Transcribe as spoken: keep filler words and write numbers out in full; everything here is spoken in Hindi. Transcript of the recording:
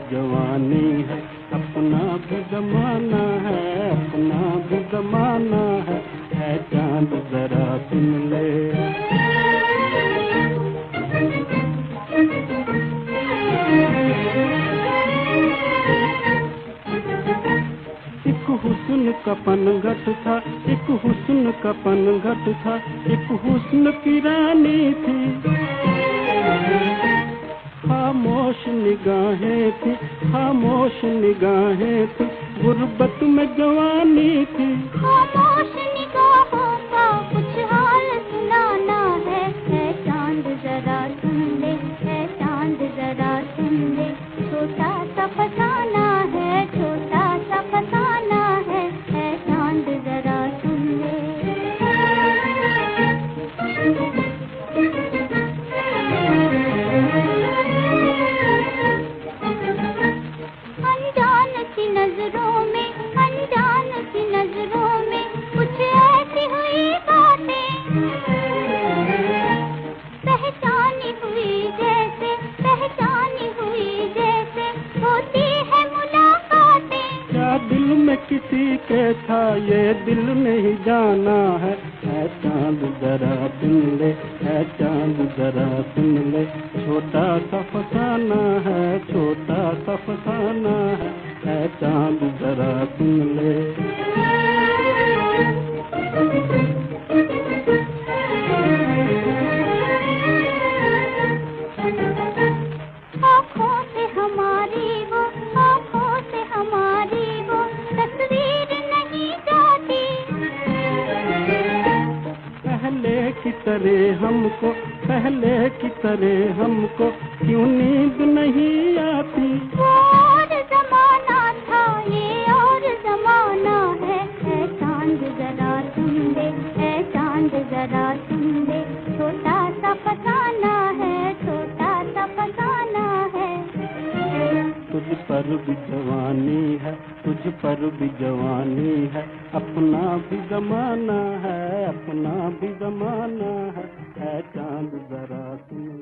जवानी है, अपना भी जमाना है, अपना भी जमाना है, है चांद जरा सुन ले। एक हुस्न का पनघट था, एक हुस्न का पनघट था, एक हुस्न की रानी थी। खामोश निगाहें थी, खामोश निगाहें थी, गुर्बत में जवानी थी। खामोश निगाहों का कुछ हाल सुनाना है, है चांद जरा सुन ले, है चांद जरा सुन ले। छोटा सा फसाना है, छोटा सा फसाना है, है चांद जरा सुन ले। अनजान सी नजरों में, अनजान सी नजरों में कुछ ऐसी हुई बातें, पहचानी हुई जैसे, पहचानी हुई जैसे होती है मुलाकातें। क्या दिल में किसी के था ये दिल नहीं जाना है, है चांद जरा सुन ले, है चांद जरा सुन ले। छोटा सा फसाना है, छोटा सा फसाना है, है चांद जरा सुन ले। आँखों से हमारी वो, आँखों से हमारी वो तस्वीर नहीं जाती। पहले की तरह हमको, पहले की तरह हमको क्यों नींद नहीं आती। वो और जमाना था, ये और जमाना है, है चांद जरा सुन ले, है चांद जरा सुन ले। छोटा सा फसाना है, छोटा सा फसाना है। तुझ पर भी जवानी है, तुझ पर भी जवानी है, अपना भी जमाना है, अपना भी जमाना है, है चांद जरा सुन।